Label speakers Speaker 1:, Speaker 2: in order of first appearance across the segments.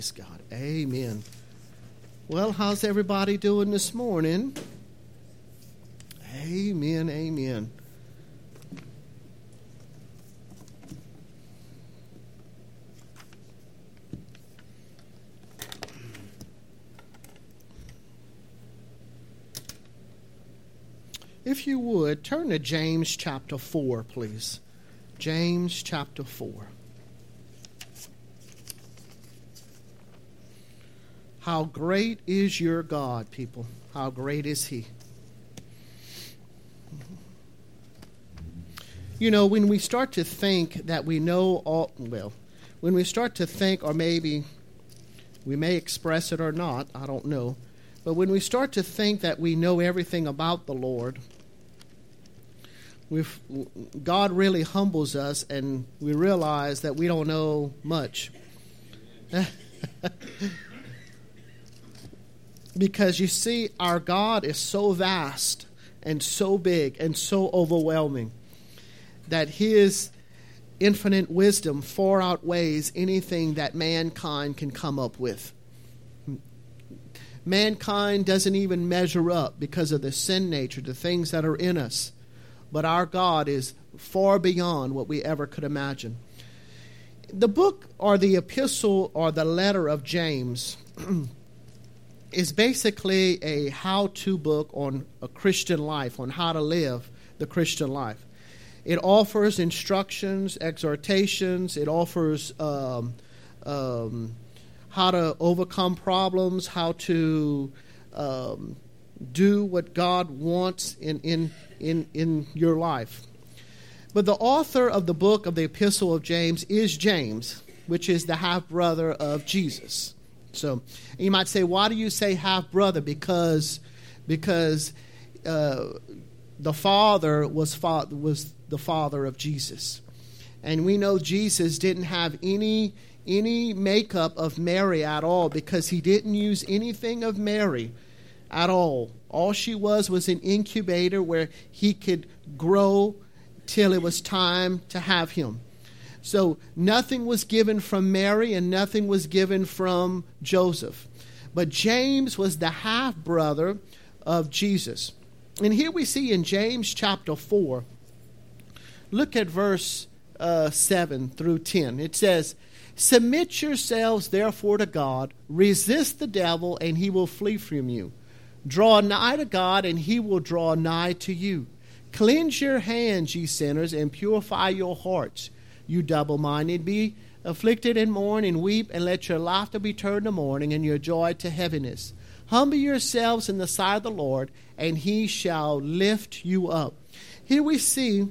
Speaker 1: Praise God. Amen. Well, how's everybody doing this morning? Amen, amen. If you would, turn to James chapter 4, please. James chapter 4. How great is your God, people? How great is He? You know, when we start to think that we know all, well, when we start to think, or maybe we may express it or not, I don't know, but when we start to think that we know everything about the Lord, God really humbles us and we realize that we don't know much. Because you see, our God is so vast and so big and so overwhelming that His infinite wisdom far outweighs anything that mankind can come up with. Mankind doesn't even measure up because of the sin nature, the things that are in us. But our God is far beyond what we ever could imagine. The book or the epistle or the letter of James is basically a how-to book on a Christian life, on how to live the Christian life. It offers instructions, exhortations. It offers how to overcome problems, how to do what God wants in your life. But the author of the book of the Epistle of James is James, which is the half-brother of Jesus. So you might say, why do you say half-brother? Because the father was the father of Jesus. And we know Jesus didn't have any makeup of Mary at all, because he didn't use anything of Mary at all. All she was an incubator where he could grow till it was time to have him. So nothing was given from Mary and nothing was given from Joseph. But James was the half-brother of Jesus. And here we see in James chapter 4, look at verse 7 through 10. It says, "Submit yourselves therefore to God, resist the devil, and he will flee from you. Draw nigh to God, and he will draw nigh to you. Cleanse your hands, ye sinners, and purify your hearts, you double-minded. Be afflicted and mourn and weep, and let your laughter be turned to mourning, and your joy to heaviness. Humble yourselves in the sight of the Lord, and he shall lift you up." Here we see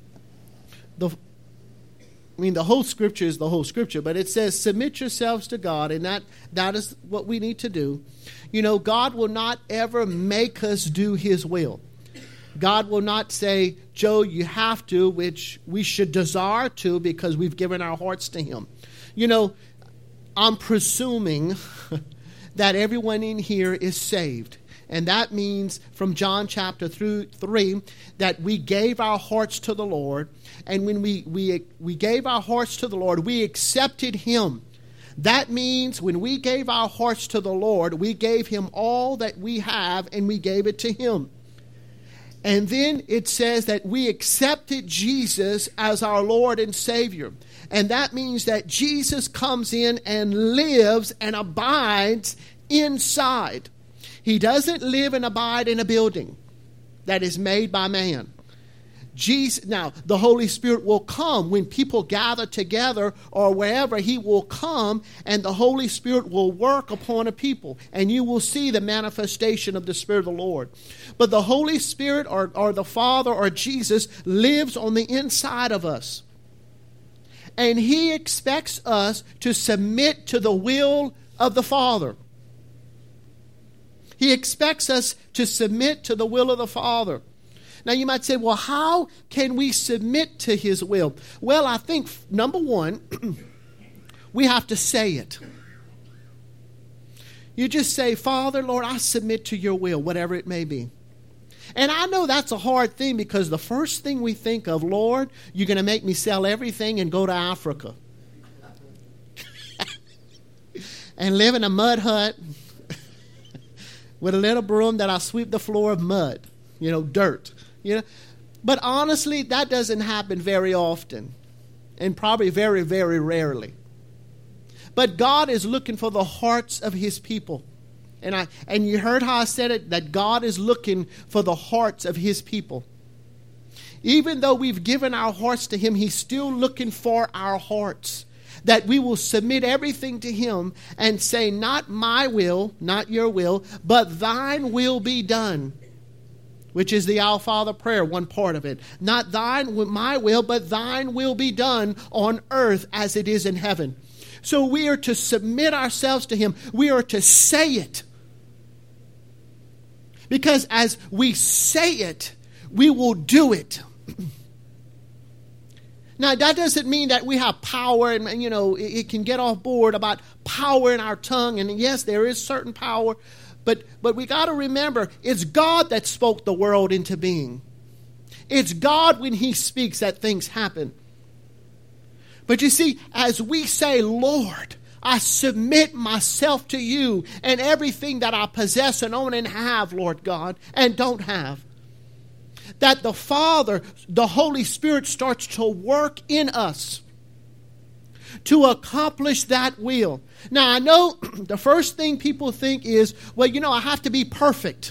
Speaker 1: the whole scripture is the whole scripture, but it says, submit yourselves to God, and that is what we need to do. You know, God will not ever make us do his will. God will not say, Joe, you have to, which we should desire to because we've given our hearts to him. You know, I'm presuming that everyone in here is saved. And that means from John chapter 3 that we gave our hearts to the Lord. And when we gave our hearts to the Lord, we accepted him. That means when we gave our hearts to the Lord, we gave him all that we have and we gave it to him. And then it says that we accepted Jesus as our Lord and Savior. And that means that Jesus comes in and lives and abides inside. He doesn't live and abide in a building that is made by man. Now, the Holy Spirit will come when people gather together or wherever. He will come and the Holy Spirit will work upon a people. And you will see the manifestation of the Spirit of the Lord. But the Holy Spirit or the Father or Jesus lives on the inside of us. And he expects us to submit to the will of the Father. He expects us to submit to the will of the Father. Now you might say, well, how can we submit to his will? Well, I think, number one, we have to say it. You just say, Father, Lord, I submit to your will, whatever it may be. And I know that's a hard thing because the first thing we think of, Lord, you're going to make me sell everything and go to Africa. and live in a mud hut with a little broom that I sweep the floor of mud, dirt. But honestly, that doesn't happen very often, and probably very, very rarely. But God is looking for the hearts of his people. And you heard how I said it, that God is looking for the hearts of his people. Even though we've given our hearts to him, he's still looking for our hearts. That we will submit everything to him and say, not my will, not your will, but thine will be done. Which is the Our Father prayer, one part of it. Not my will, but thine will be done on earth as it is in heaven. So we are to submit ourselves to him. We are to say it. Because as we say it, we will do it. Now, that doesn't mean that we have power and, it can get off board about power in our tongue. And yes, there is certain power. But we got to remember, it's God that spoke the world into being. It's God when he speaks that things happen. But you see, as we say, Lord, I submit myself to you and everything that I possess and own and have, Lord God, and don't have. That the Father, the Holy Spirit starts to work in us to accomplish that will. Now, I know the first thing people think is, I have to be perfect.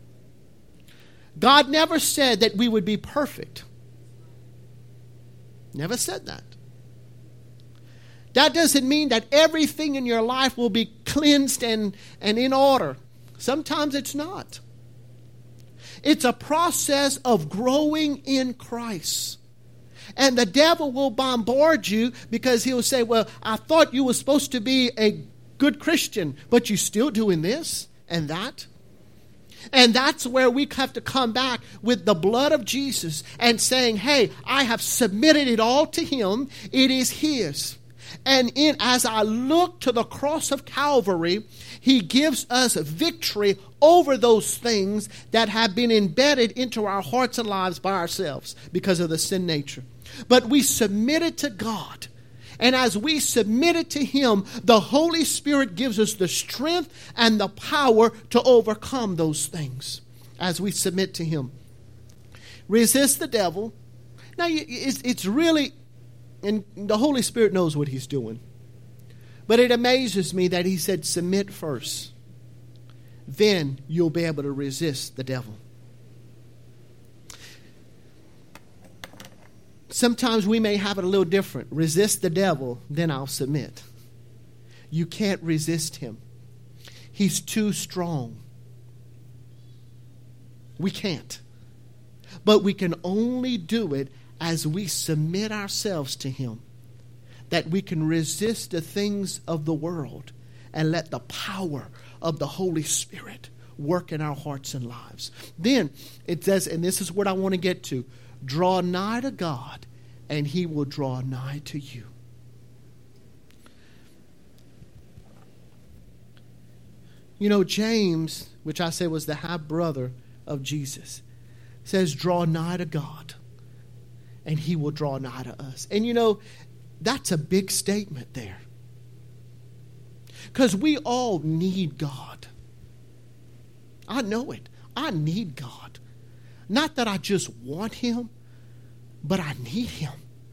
Speaker 1: God never said that we would be perfect. Never said that. That doesn't mean that everything in your life will be cleansed and in order. Sometimes it's not. It's a process of growing in Christ. And the devil will bombard you because he'll say, well, I thought you were supposed to be a good Christian, but you're still doing this and that. And that's where we have to come back with the blood of Jesus and saying, hey, I have submitted it all to him. It is his. And as I look to the cross of Calvary, he gives us victory over those things that have been embedded into our hearts and lives by ourselves because of the sin nature. But we submit it to God. And as we submit it to him, the Holy Spirit gives us the strength and the power to overcome those things as we submit to him. Resist the devil. Now, it's really... And the Holy Spirit knows what he's doing. But it amazes me that he said, submit first. Then you'll be able to resist the devil. Sometimes we may have it a little different. Resist the devil, then I'll submit. You can't resist him. He's too strong. We can't. But we can only do it as we submit ourselves to him, that we can resist the things of the world and let the power of the Holy Spirit work in our hearts and lives. Then it says, and this is what I want to get to, draw nigh to God and he will draw nigh to you. James, which I say was the half brother of Jesus, says, draw nigh to God and he will draw nigh to us. And that's a big statement there. Because we all need God. I know it. I need God. Not that I just want him, but I need him.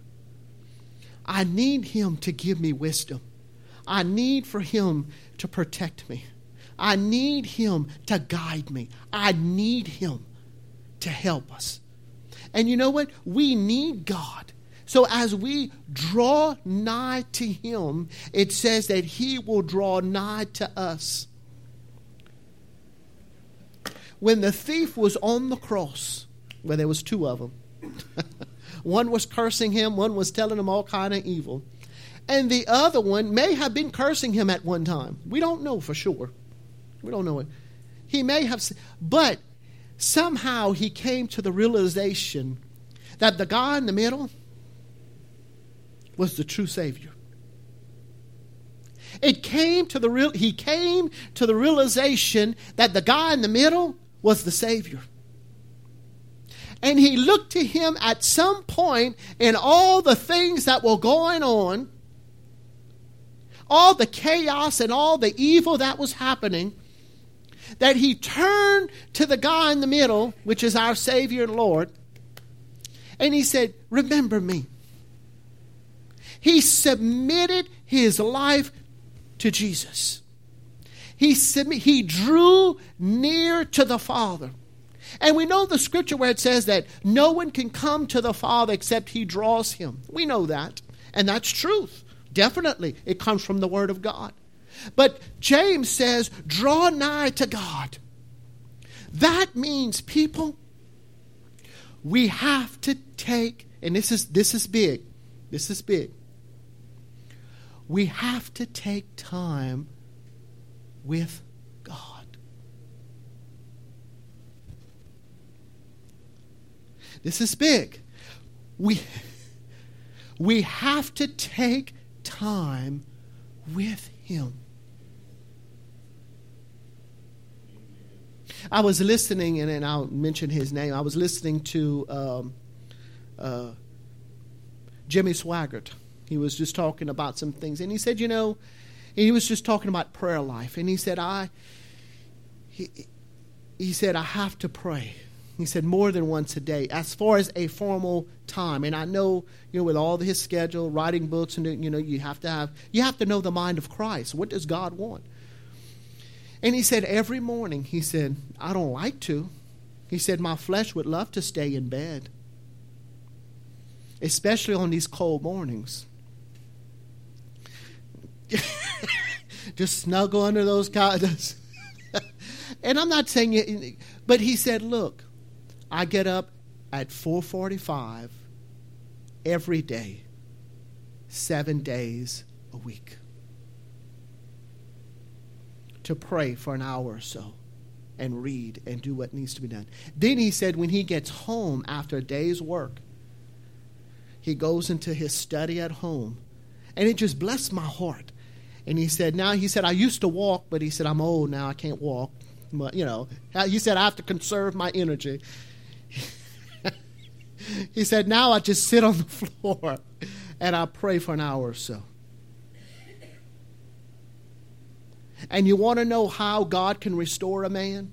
Speaker 1: I need him to give me wisdom. I need for him to protect me. I need him to guide me. I need him to help us. And you know what? We need God. So as we draw nigh to him, it says that he will draw nigh to us. When the thief was on the cross, well, there was two of them. One was cursing him, one was telling him all kind of evil. And the other one may have been cursing him at one time. We don't know for sure. We don't know it. He may have, but somehow he came to the realization that the guy in the middle was the true Savior. He came to the realization that the guy in the middle was the Savior. And he looked to him at some point in all the things that were going on. all the chaos and all the evil that was happening, that he turned to the guy in the middle, which is our Savior and Lord, and he said, remember me. He submitted his life to Jesus. He drew near to the Father. And we know the scripture where it says that no one can come to the Father except he draws him. We know that. And that's truth. Definitely. It comes from the Word of God. But James says, draw nigh to God. That means, people, we have to take, and this is big. This is big. We have to take time with God. This is big. We have to take time with Him. I was listening, and I'll mention his name. I was listening to Jimmy Swaggart. He was just talking about some things, and he said, he was just talking about prayer life, and he said, he said, I have to pray. He said more than once a day, as far as a formal time. And I know, with all his schedule, writing books, and you have to know the mind of Christ. What does God want? And he said every morning, he said, I don't like to. He said, my flesh would love to stay in bed, especially on these cold mornings. Just snuggle under those covers. And I'm not saying it, but he said, look, I get up at 4:45 every day, 7 days a week, to pray for an hour or so and read and do what needs to be done. Then he said when he gets home after a day's work, he goes into his study at home, and it just blessed my heart. And he said, I used to walk, but he said, I'm old now, I can't walk. But, he said, I have to conserve my energy. He said, now I just sit on the floor and I pray for an hour or so. And you want to know how God can restore a man?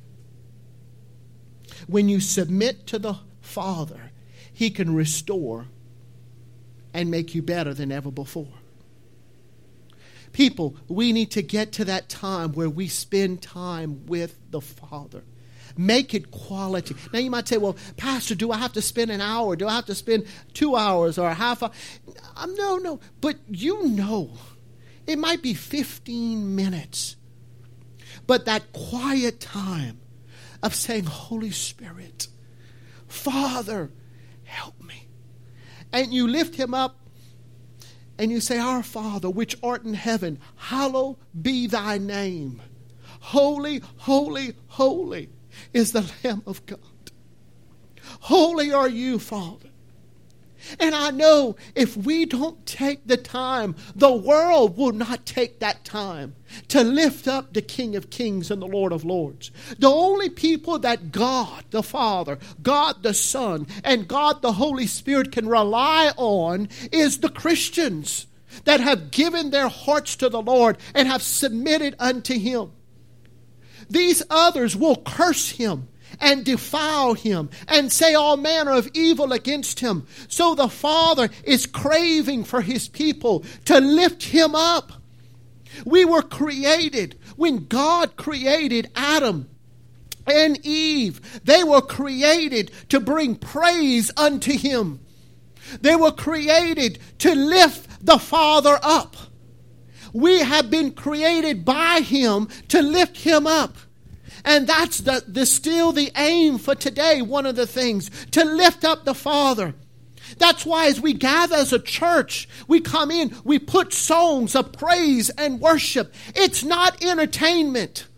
Speaker 1: When you submit to the Father, He can restore and make you better than ever before. People, we need to get to that time where we spend time with the Father. Make it quality. Now you might say, well, Pastor, do I have to spend an hour? Do I have to spend 2 hours or a half hour? No. But it might be 15 minutes. But that quiet time of saying, Holy Spirit, Father, help me. And you lift Him up and you say, Our Father, which art in heaven, hallowed be thy name. Holy, holy, holy is the Lamb of God. Holy are you, Father. And I know if we don't take the time, the world will not take that time to lift up the King of Kings and the Lord of Lords. The only people that God the Father, God the Son, and God the Holy Spirit can rely on is the Christians that have given their hearts to the Lord and have submitted unto Him. These others will curse Him and defile Him and say all manner of evil against Him. So the Father is craving for His people to lift Him up. We were created, when God created Adam and Eve, they were created to bring praise unto Him. They were created to lift the Father up. We have been created by Him to lift Him up. And that's still the aim for today, one of the things, to lift up the Father. That's why as we gather as a church, we come in, we put songs of praise and worship. It's not entertainment.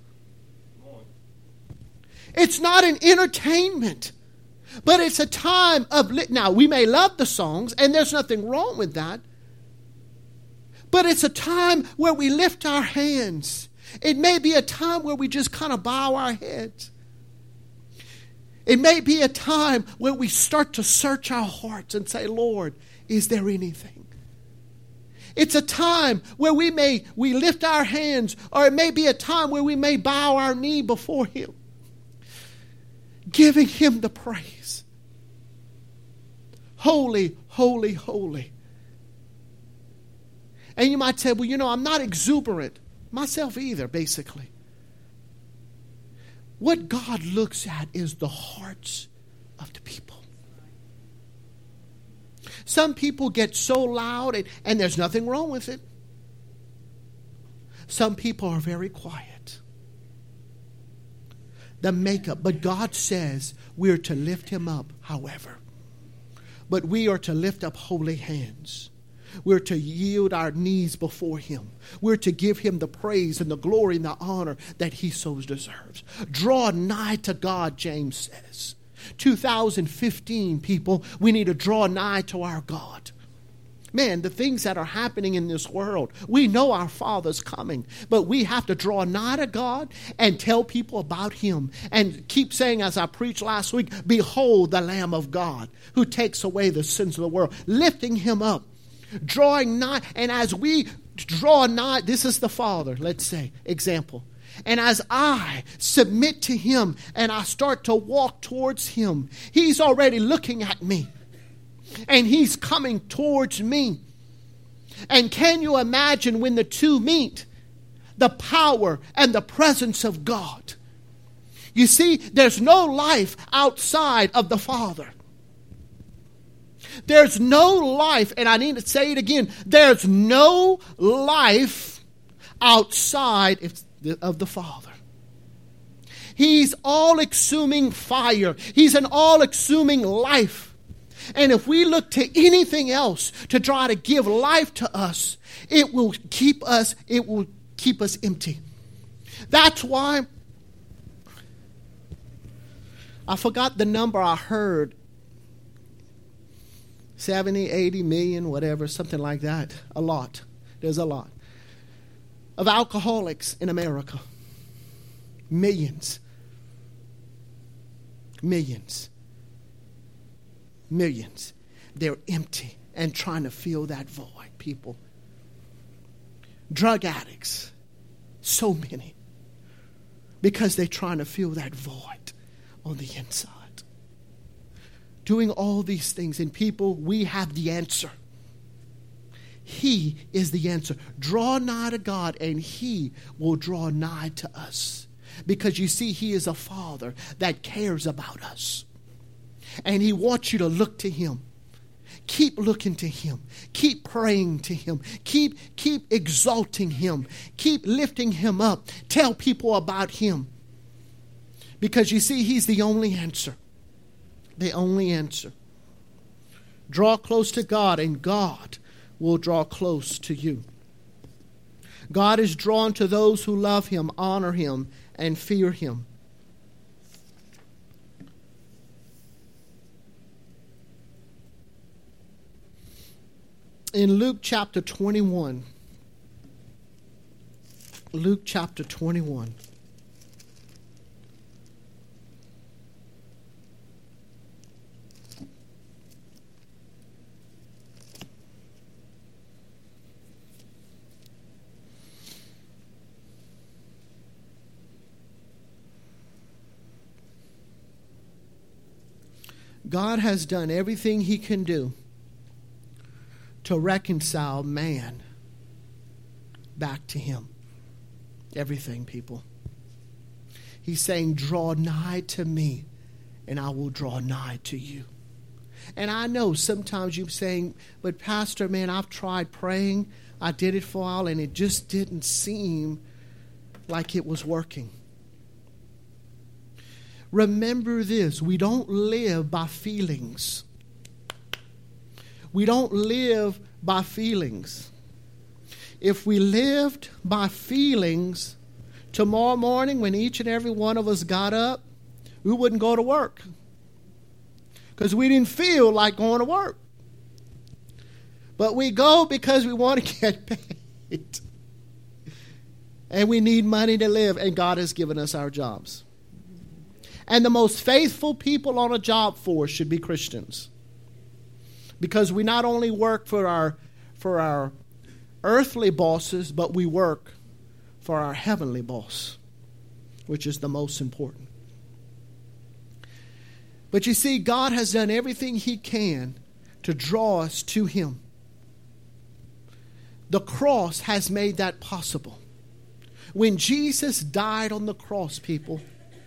Speaker 1: It's not an entertainment. But it's a time of, now we may love the songs, and there's nothing wrong with that. But it's a time where we lift our hands. It may be a time where we just kind of bow our heads. It may be a time where we start to search our hearts and say, Lord, is there anything? It's a time where we lift our hands, or it may be a time where we may bow our knee before Him, giving Him the praise. Holy, holy, holy. And you might say, well, I'm not exuberant. Myself either, basically. What God looks at is the hearts of the people. Some people get so loud, and there's nothing wrong with it. Some people are very quiet. The makeup. But God says we're to lift Him up, however. But we are to lift up holy hands. We're to yield our knees before Him. We're to give Him the praise and the glory and the honor that He so deserves. Draw nigh to God, James says. 2015, people, we need to draw nigh to our God. Man, the things that are happening in this world, we know our Father's coming, but we have to draw nigh to God and tell people about Him and keep saying, as I preached last week, behold the Lamb of God who takes away the sins of the world, lifting Him up, drawing nigh. And as we draw nigh, this is the Father, let's say, example. And as I submit to Him and I start to walk towards Him, He's already looking at me. And He's coming towards me. And can you imagine when the two meet? The power and the presence of God. You see, there's no life outside of the Father. There's no life, and I need to say it again, there's no life outside of the Father. He's all-consuming fire. He's an all-consuming life. And if we look to anything else to try to give life to us, it will keep us empty. That's why I forgot the number I heard. 70, 80 million, whatever, something like that. A lot. There's a lot of alcoholics in America. Millions. Millions. Millions. They're empty and trying to fill that void, people. Drug addicts. So many. Because they're trying to fill that void on the inside. Doing all these things. And people, we have the answer. He is the answer. Draw nigh to God and He will draw nigh to us. Because you see, He is a Father that cares about us. And He wants you to look to Him. Keep looking to Him. Keep praying to Him. Keep exalting Him. Keep lifting Him up. Tell people about Him. Because you see, He's the only answer. The only answer. Draw close to God and God will draw close to you. God is drawn to those who love Him, honor Him, and fear Him. In Luke chapter 21, Luke chapter 21. God has done everything He can do to reconcile man back to Him. Everything, people. He's saying, draw nigh to me and I will draw nigh to you. And I know sometimes you're saying, but Pastor, man, I've tried praying. I did it for a while and it just didn't seem like it was working. Remember this, we don't live by feelings. We don't live by feelings. If we lived by feelings, tomorrow morning when each and every one of us got up, we wouldn't go to work. Because we didn't feel like going to work. But we go because we want to get paid. And we need money to live, and God has given us our jobs. And the most faithful people on a job force should be Christians. Because we not only work for our earthly bosses, but we work for our heavenly boss, which is the most important. But you see, God has done everything He can to draw us to Him. The cross has made that possible. When Jesus died on the cross, people,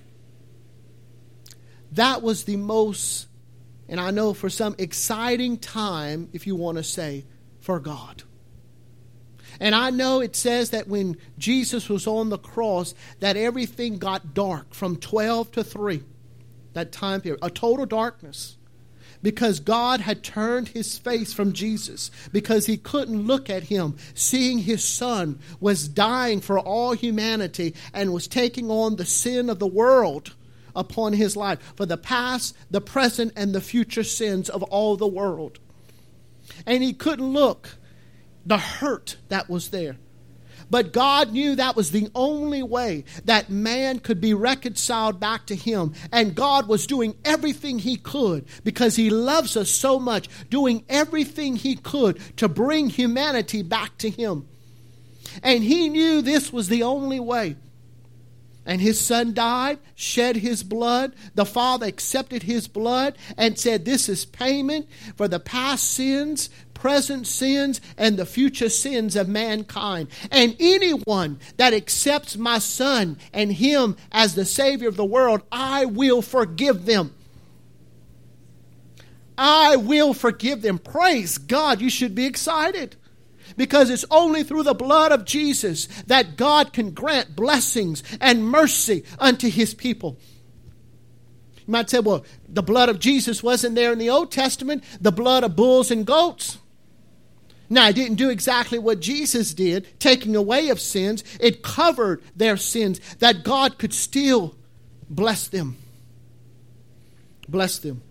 Speaker 1: that was the most, and I know for some, exciting time, if you want to say, for God. And I know it says that when Jesus was on the cross, that everything got dark from 12 to 3. That time period, a total darkness. Because God had turned His face from Jesus. Because He couldn't look at Him, seeing His Son was dying for all humanity and was taking on the sin of the world upon His life. For the past, the present, and the future sins of all the world. And He couldn't look the hurt that was there. But God knew that was the only way that man could be reconciled back to Him. And God was doing everything He could because He loves us so much, doing everything He could to bring humanity back to Him. And He knew this was the only way. And His Son died, shed His blood. The Father accepted His blood and said, this is payment for the past sins, present sins, and the future sins of mankind. And anyone that accepts my Son and Him as the Savior of the world, I will forgive them. I will forgive them. Praise God. You should be excited. Because it's only through the blood of Jesus that God can grant blessings and mercy unto His people. You might say, well, the blood of Jesus wasn't there in the Old Testament. The blood of bulls and goats. Now, it didn't do exactly what Jesus did, taking away of sins. It covered their sins, that God could still bless them. Bless them.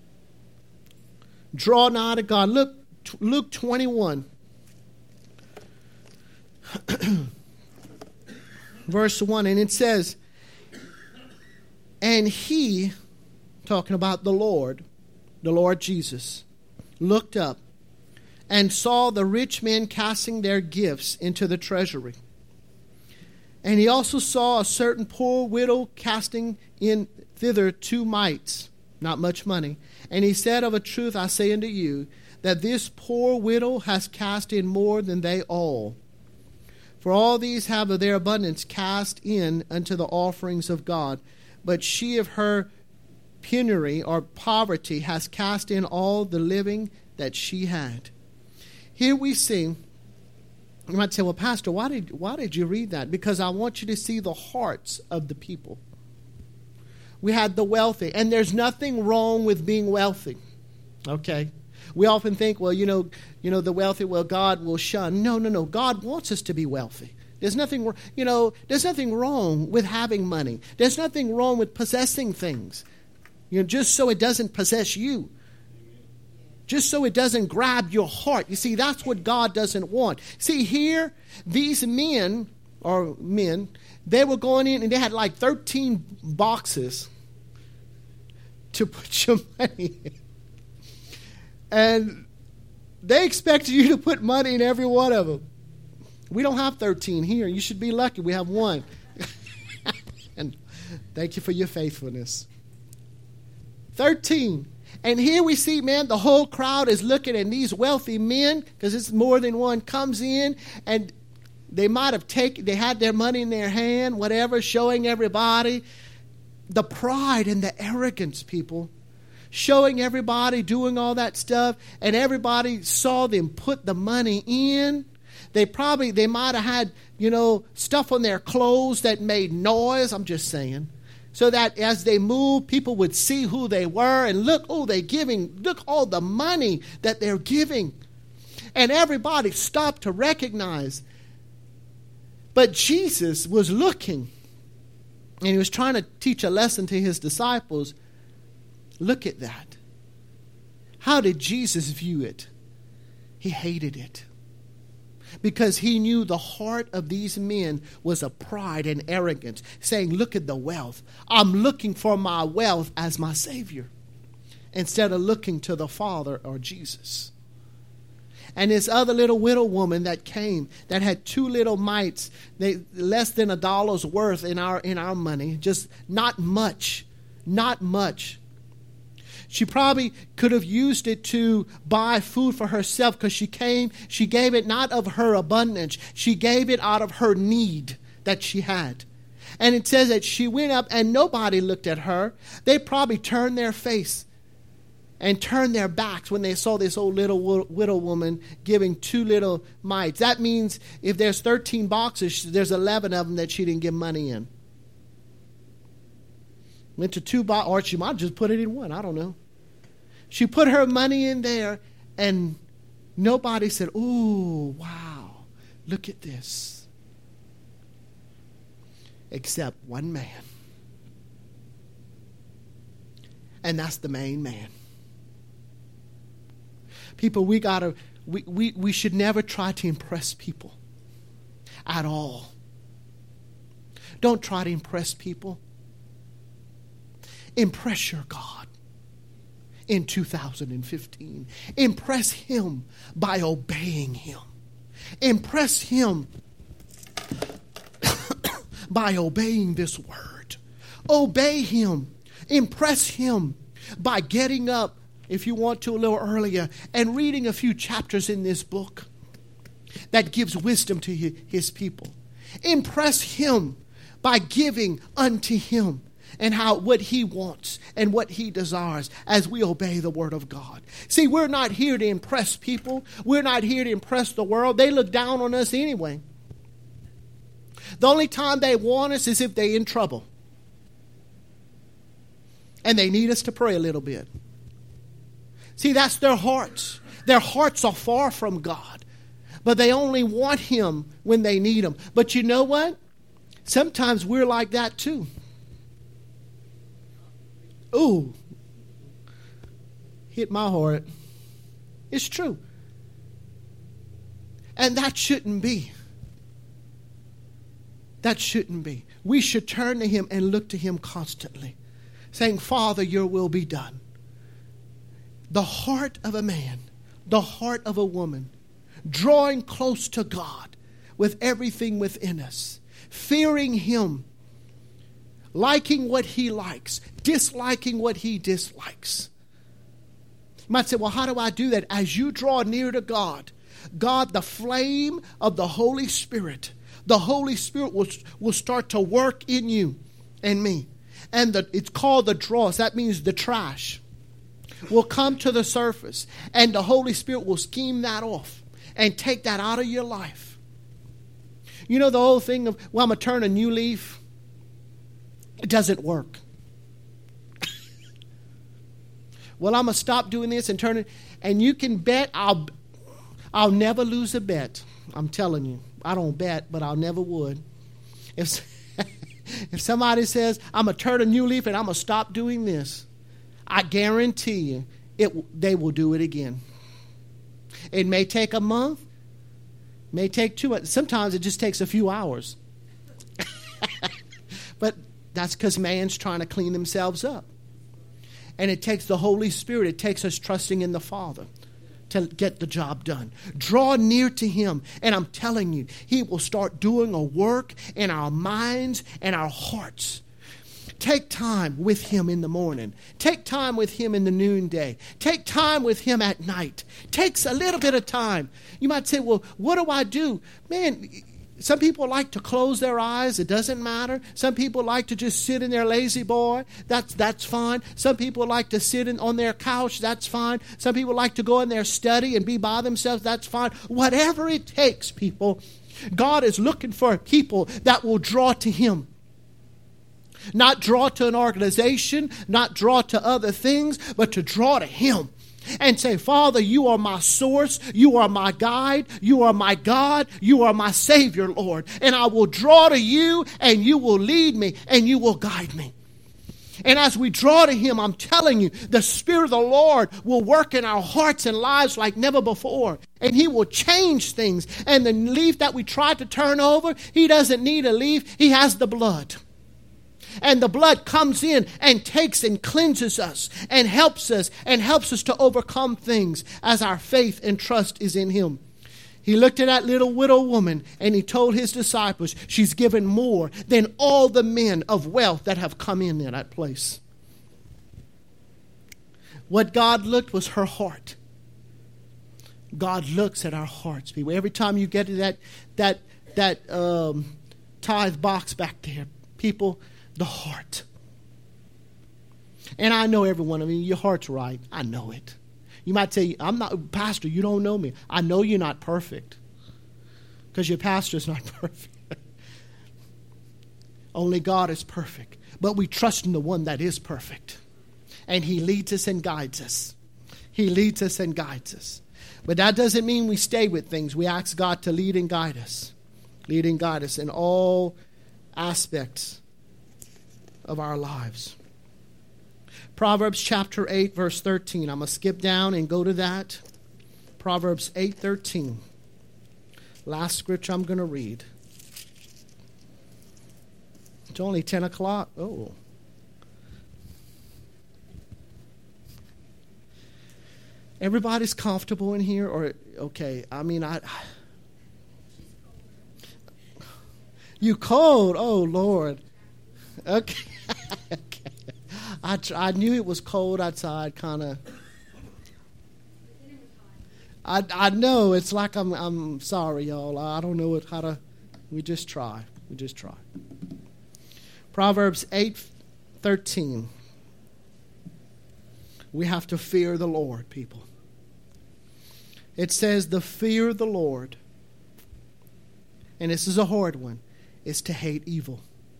Speaker 1: Draw nigh to God. Look, Luke 21. Verse 1, and it says, and He, talking about the Lord Jesus, looked up and saw the rich men casting their gifts into the treasury. And He also saw a certain poor widow casting in thither 2 mites, not much money. And He said, of a truth I say unto you, that this poor widow has cast in more than they all. For all these have of their abundance cast in unto the offerings of God. But she of her penury or poverty has cast in all the living that she had. Here we see, you might say, well, Pastor, why did you read that? Because I want you to see the hearts of the people. We had the wealthy, and there's nothing wrong with being wealthy. Okay? We often think, well, you know, the wealthy, well, God will shun. No. God wants us to be wealthy. There's nothing wrong with having money. There's nothing wrong with possessing things. Just so it doesn't possess you. Just so it doesn't grab your heart. You see, that's what God doesn't want. See, here, these men, they were going in and they had like 13 boxes to put your money in. And they expected you to put money in every one of them. We don't have 13 here. You should be lucky. We have 1. And thank you for your faithfulness. 13. And here we see, man, the whole crowd is looking at these wealthy men, because it's more than one, comes in, and they might have they had their money in their hand, whatever, showing everybody the pride and the arrogance, people. Showing everybody, doing all that stuff, and everybody saw them put the money in. They might have had, stuff on their clothes that made noise, I'm just saying. So that as they moved, people would see who they were and look, they're giving, look all the money that they're giving. And everybody stopped to recognize. But Jesus was looking, and He was trying to teach a lesson to His disciples. Look at that. How did Jesus view it? He hated it. Because He knew the heart of these men was a pride and arrogance, saying, look at the wealth. I'm looking for my wealth as my Savior, instead of looking to the Father or Jesus. And this other little widow woman that came, that had 2 little mites, less than $1's worth in our money, just not much. She probably could have used it to buy food for herself, because she gave it not of her abundance, she gave it out of her need that she had. And it says that she went up and nobody looked at her. They probably turned their face and turned their backs when they saw this old little widow woman giving 2 little mites. That means if there's 13 boxes, there's 11 of them that she didn't give money in. Went to 2 boxes, or she might just put it in one. I don't know. She put her money in there, and nobody said, "Ooh, wow, look at this." Except one man. And that's the main man. People, we should never try to impress people at all. Don't try to impress people. Impress your God in 2015. Impress Him by obeying Him. Impress Him by obeying this word. Obey Him. Impress Him by getting up, if you want to, a little earlier and reading a few chapters in this book that gives wisdom to His people. Impress Him by giving unto Him and what He wants and what He desires as we obey the Word of God. See, we're not here to impress people. We're not here to impress the world. They look down on us anyway. The only time they want us is if they're in trouble. And they need us to pray a little bit. See, that's their hearts. Their hearts are far from God. But they only want Him when they need Him. But you know what? Sometimes we're like that too. Ooh. Hit my heart. It's true. And that shouldn't be. That shouldn't be. We should turn to Him and look to Him constantly, saying, "Father, your will be done." The heart of a man, the heart of a woman, drawing close to God with everything within us, fearing Him, liking what He likes, disliking what He dislikes. You might say, "Well, how do I do that?" As you draw near to God, the flame of the Holy Spirit will start to work in you and me. And it's called the dross. That means the trash will come to the surface. And the Holy Spirit will scheme that off and take that out of your life. You know the whole thing of, "Well, I'm going to turn a new leaf." It doesn't work. "Well, I'm going to stop doing this and turn it." And you can bet I'll never lose a bet. I'm telling you. I don't bet, but I never would. If somebody says, "I'm going to turn a new leaf and I'm going to stop doing this," I guarantee you they will do it again. It may take a month, may take 2 months. Sometimes it just takes a few hours. But that's because man's trying to clean themselves up. And it takes the Holy Spirit. It takes us trusting in the Father to get the job done. Draw near to Him, and I'm telling you, He will start doing a work in our minds and our hearts. Take time with Him in the morning. Take time with Him in the noonday. Take time with Him at night. Takes a little bit of time. You might say, "Well, what do I do?" Man, some people like to close their eyes. It doesn't matter. Some people like to just sit in their lazy boy. That's fine. Some people like to sit on their couch. That's fine. Some people like to go in their study and be by themselves. That's fine. Whatever it takes, people, God is looking for people that will draw to Him. Not draw to an organization, not draw to other things, but to draw to Him. And say, "Father, you are my source. You are my guide. You are my God. You are my Savior, Lord. And I will draw to you, and you will lead me, and you will guide me." And as we draw to Him, I'm telling you, the Spirit of the Lord will work in our hearts and lives like never before. And He will change things. And the leaf that we tried to turn over, He doesn't need a leaf. He has the blood. And the blood comes in and takes and cleanses us and helps us to overcome things as our faith and trust is in him. He looked at that little widow woman and he told his disciples, she's given more than all the men of wealth that have come in that place. What God looked was her heart. God looks at our hearts, people. Every time you get to that tithe box back there, people, the heart. And I know every one of you, your heart's right. I know it. You might say, I'm not, Pastor, you don't know me. I know you're not perfect. Because your pastor's not perfect. Only God is perfect. But we trust in the one that is perfect. And he leads us and guides us. He leads us and guides us. But that doesn't mean we stay with things. We ask God to lead and guide us. Lead and guide us in all aspects of our lives. Proverbs chapter 8, verse 13. I'm going to skip down and go to that. Proverbs 8:13. Last scripture I'm going to read. It's only 10 o'clock. Oh. Everybody's comfortable in here? Or, okay, I mean, you cold? Oh, Lord. Okay. I knew it was cold outside, kind of. I know. It's like I'm sorry, y'all. I don't know how to. We just try. Proverbs 8:13. We have to fear the Lord, people. It says the fear of the Lord, and this is a hard one, is to hate evil.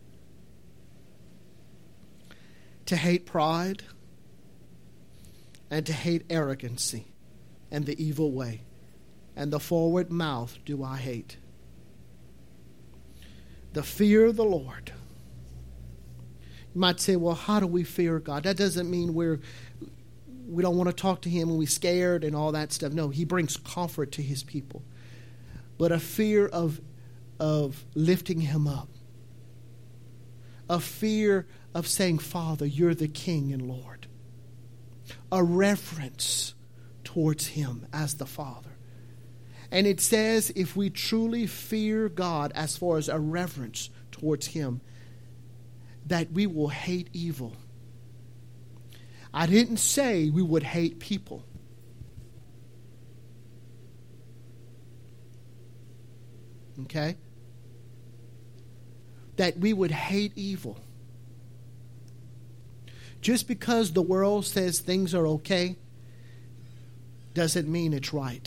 Speaker 1: To hate pride, and to hate arrogancy, and the evil way, and the forward mouth do I hate. The fear of the Lord. You might say, well, how do we fear God? That doesn't mean we don't want to talk to him and we're scared and all that stuff. No, he brings comfort to his people. But a fear of lifting him up. A fear of saying, Father, you're the King and Lord. A reverence towards him as the Father. And it says if we truly fear God as far as a reverence towards him, that we will hate evil. I didn't say we would hate people. Okay? That we would hate evil. Just because the world says things are okay doesn't mean it's right.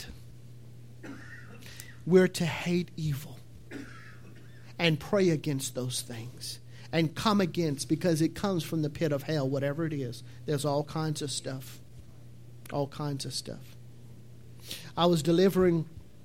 Speaker 1: We're to hate evil and pray against those things and come against, because it comes from the pit of hell, whatever it is. There's all kinds of stuff. All kinds of stuff. I was delivering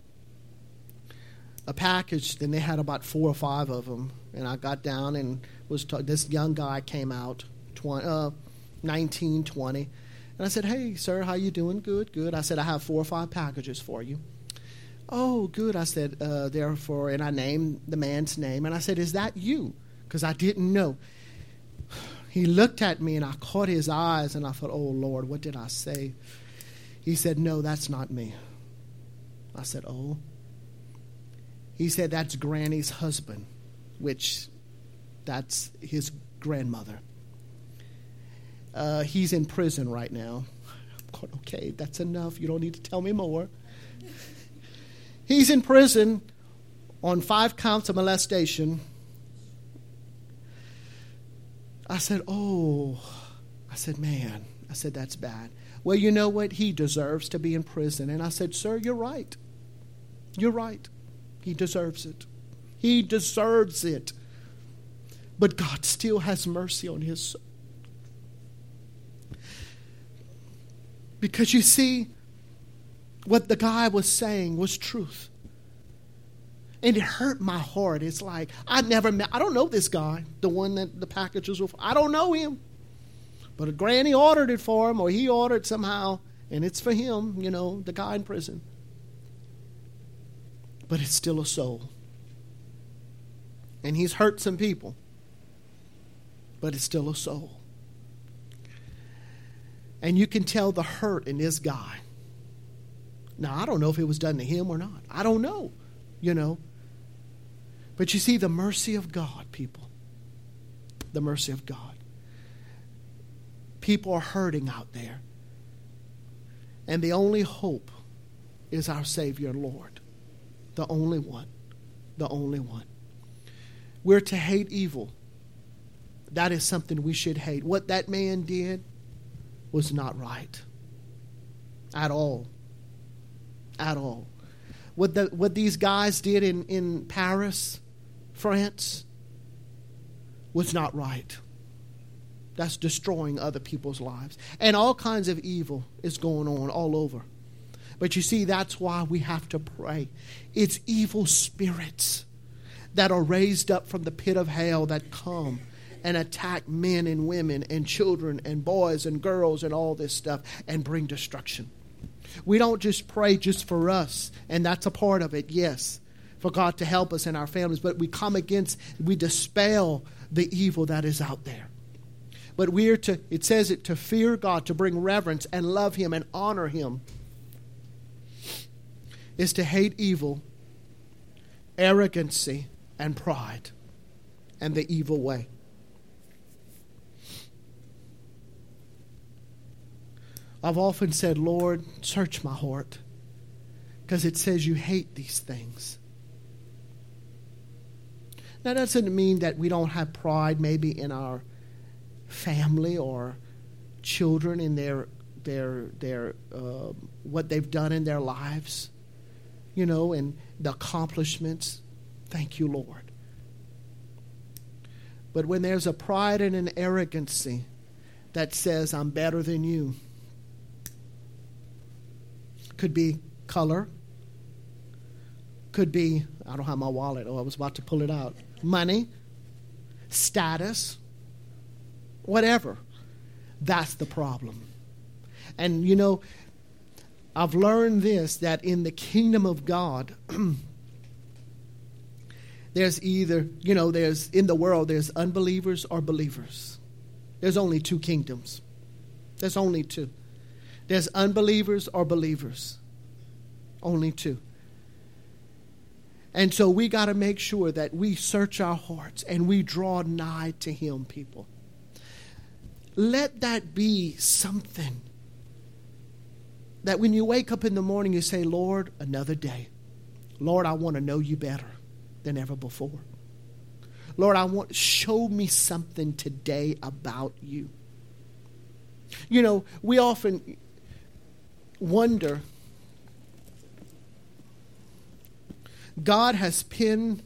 Speaker 1: a package, and they had about 4 or 5 of them. And I got down and this young guy came out, 19, 20. And I said, hey, sir, how you doing? Good. I said, I have 4 or 5 packages for you. Oh, good. I said, therefore, and I named the man's name. And I said, is that you? Because I didn't know. He looked at me and I caught his eyes and I thought, oh, Lord, what did I say? He said, no, that's not me. I said, oh. He said, that's Granny's husband, which that's his grandmother. He's in prison right now. I'm going, okay, that's enough. You don't need to tell me more. He's in prison on 5 counts of molestation. I said, oh. I said, man. I said, that's bad. Well, you know what? He deserves to be in prison. And I said, sir, you're right. You're right. He deserves it. He deserves it. But God still has mercy on his soul. Because you see, what the guy was saying was truth. And it hurt my heart. It's like, I don't know this guy, the one that the packages were for. I don't know him. But a granny ordered it for him, or he ordered somehow, and it's for him, the guy in prison. But it's still a soul. And he's hurt some people. but it's still a soul. And you can tell the hurt in this guy. Now, I don't know if it was done to him or not. I don't know, But you see, the mercy of God, people. The mercy of God. People are hurting out there. And the only hope is our Savior and Lord. The only one. The only one. We're to hate evil. That is something we should hate. What that man did was not right. At all. At all. What these guys did in Paris, France, was not right. That's destroying other people's lives. And all kinds of evil is going on all over. But you see, that's why we have to pray. It's evil spirits that are raised up from the pit of hell that come and attack men and women and children and boys and girls and all this stuff and bring destruction. We don't just pray just for us, and that's a part of it, yes, for God to help us and our families, but we dispel the evil that is out there. But it says to fear God, to bring reverence and love Him and honor Him, is to hate evil, arrogancy, and pride, and the evil way. I've often said, Lord, search my heart, because it says you hate these things. Now, that doesn't mean that we don't have pride maybe in our family or children in their what they've done in their lives, and the accomplishments. Thank you, Lord. But when there's a pride and an arrogancy that says, I'm better than you, could be color, could be, I don't have my wallet, I was about to pull it out, money, status, whatever. That's the problem. And I've learned this, that in the kingdom of God, there's either, there's in the world, there's unbelievers or believers. There's only two kingdoms. There's only two. There's unbelievers or believers. Only two. And so we got to make sure that we search our hearts and we draw nigh to Him, people. Let that be something that when you wake up in the morning, you say, Lord, another day. Lord, I want to know you better than ever before. Lord, show me something today about you. We often wonder, God has penned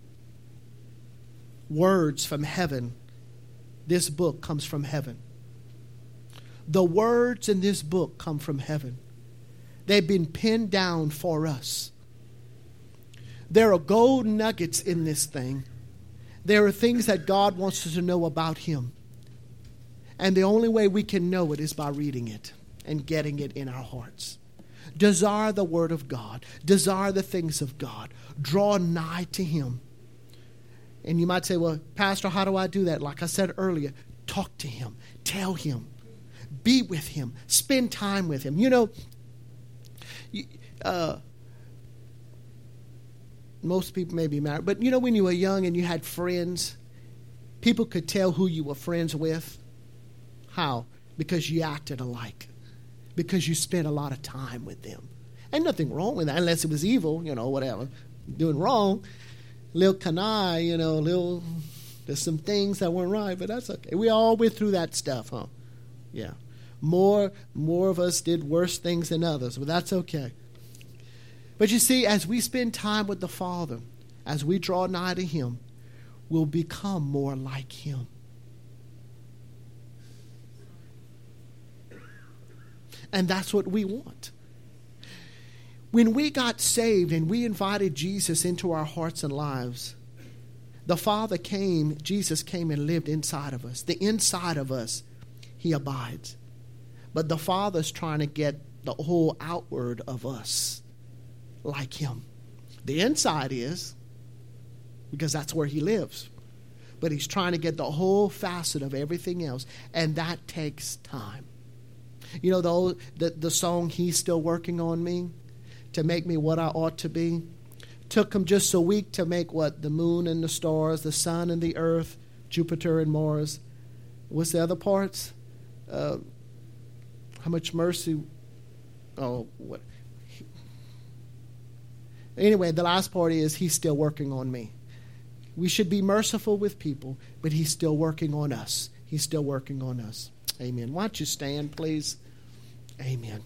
Speaker 1: words from heaven. This book comes from heaven. The words in this book come from heaven. They've been penned down for us. There are gold nuggets in this thing. There are things that God wants us to know about Him. And the only way we can know it is by reading it and getting it in our hearts. Desire the Word of God. Desire the things of God. Draw nigh to Him. And you might say, well, Pastor, how do I do that? Like I said earlier, talk to Him. Tell Him. Be with Him. Spend time with Him. Most people may be married, but when you were young and you had friends, people could tell who you were friends with. How? Because you acted alike. Because you spent a lot of time with them. Ain't nothing wrong with that, unless it was evil, whatever. Doing wrong. Little canaille, there's some things that weren't right, but that's okay. We all went through that stuff, huh? Yeah. More of us did worse things than others, but that's okay. But you see, as we spend time with the Father, as we draw nigh to Him, we'll become more like Him. And that's what we want. When we got saved and we invited Jesus into our hearts and lives, Jesus came and lived inside of us. The inside of us, He abides. But the Father's trying to get the whole outward of us like Him. The inside is, because that's where He lives. but he's trying to get the whole facet of everything else, and that takes time. You know, the song, He's Still Working on Me to make me what I ought to be, took him just a week to make what? The moon and the stars, the sun and the earth, Jupiter and Mars. What's the other parts? How much mercy? Oh, what? Anyway, the last part is He's still working on me. We should be merciful with people, but He's still working on us. He's still working on us. Amen. Why don't you stand, please? Amen.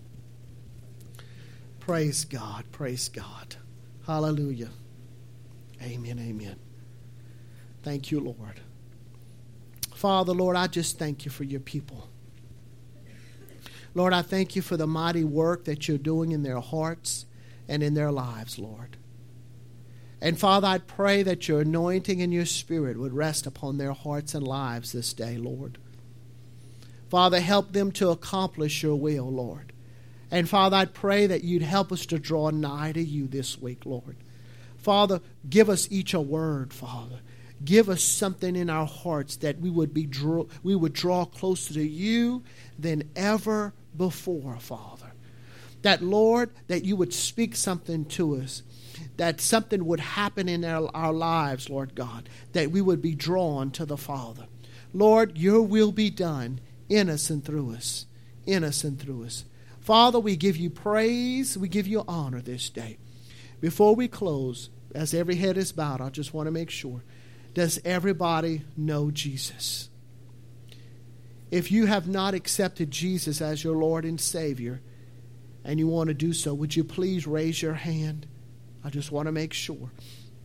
Speaker 1: Praise God. Praise God. Hallelujah. Amen. Amen. Thank you, Lord. Father, Lord, I just thank you for your people. Lord, I thank you for the mighty work that you're doing in their hearts and in their lives, Lord. And Father, I pray that your anointing and your spirit would rest upon their hearts and lives this day, Lord. Father, help them to accomplish your will, Lord. And Father, I pray that you'd help us to draw nigh to you this week, Lord. Father, give us each a word, Father. Give us something in our hearts that we would draw closer to you than ever before, Father. That, Lord, that you would speak something to us, that something would happen in our lives, Lord God, that we would be drawn to the Father. Lord, your will be done in us and through us, in us and through us. Father, we give you praise, we give you honor this day. Before we close, as every head is bowed, I just want to make sure, does everybody know Jesus? If you have not accepted Jesus as your Lord and Savior, and you want to do so, would you please raise your hand? I just want to make sure.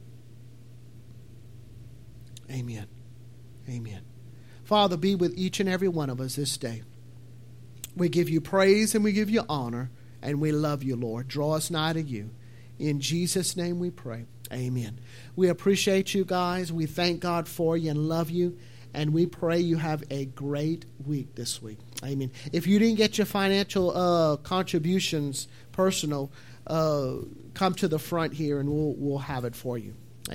Speaker 1: Amen. Amen. Father, be with each and every one of us this day. We give you praise and we give you honor, and we love you, Lord. Draw us nigh to you. In Jesus' name we pray. Amen. We appreciate you guys. We thank God for you and love you. And we pray you have a great week this week. Amen. If you didn't get your financial contributions personal, come to the front here and we'll have it for you.